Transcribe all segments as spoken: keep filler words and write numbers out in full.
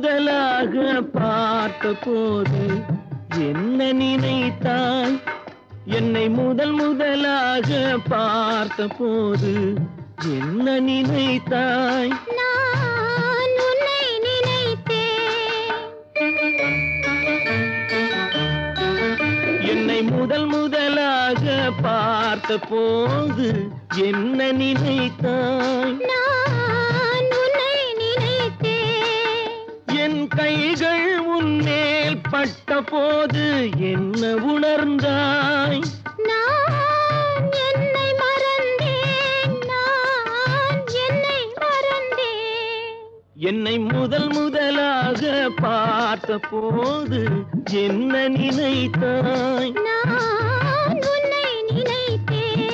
முதலாக பார்த்த போது என்ன நினைத்தாய்? என்னை முதல் முதலாக பார்த்த போது என்ன நினைத்தாய்? நான் உன்னை நினைத்தேன். என்னை முதல் முதலாக பார்த்த போது என்ன நினைத்தாய்? நான் உன்னை நினைத்தேன். என் கைகள் உன்மேல் பட்ட போது என்ன உணர்ந்தாய்? நான் என்னை மறந்தேன். நான் என்னை மறந்தேன். என்னை முதல் முதலாக பார்த்த போது என்ன நினைத்தாய்? நான் உன்னை நினைத்தேன்.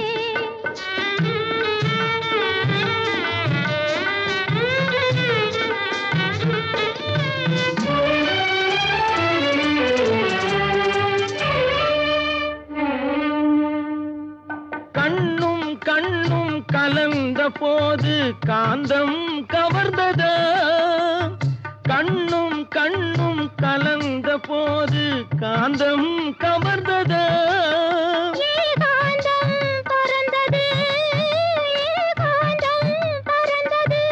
கண்ணும் கண்ணும் கலந்த போது காந்தம் கவர்ந்ததா? கண்ணும் கண்ணும் கலந்த போது காந்தம் கவர்ந்ததா? ஏகாந்தம் பறந்தது. ஏகாந்தம் பறந்தது.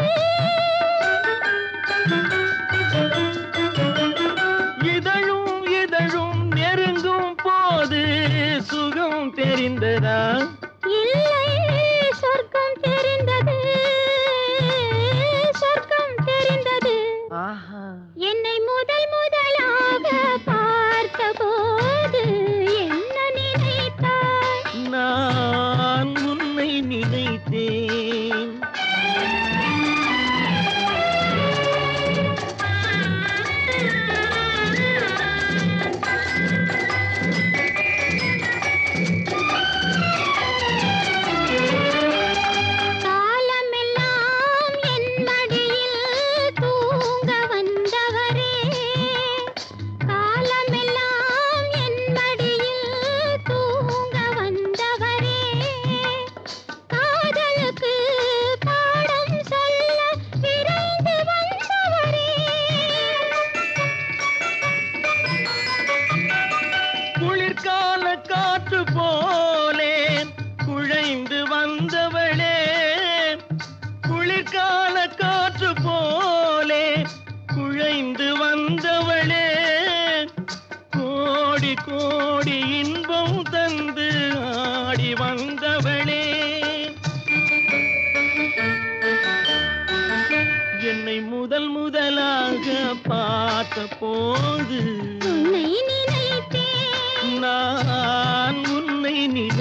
இதழும் இதழும் நெருங்கும் போது சுகம் தெரிந்ததா? இல்லை, சொர்க்கம் தெரிந்தது. சொர்க்கம் தெரிந்தது. ஆஹா, என்னை முதல் முதலாக பார்த்த போது என்ன நினைத்தாய்? நான் உன்னை நினைத்தேன். காலமெல்லாம் என் மடியில் தூங்க வந்தவரே. காலமெல்லாம் என் மடியில் தூங்க வந்தவரே. காதலுக்கு பாடம் சொல்ல விரைந்து வந்தவரே. குளிர்கால காற்று போலே குழைந்து வந்தவளே. குளிர்கால காற்று போலே குழைந்து வந்தவளே. கோடி கோடி இன்பம் தந்து ஆடி வந்தவளே. என்னை முதல் முதலாக பார்த்த போது உன்னை நினைத்தேன். நான் உன்னை நினை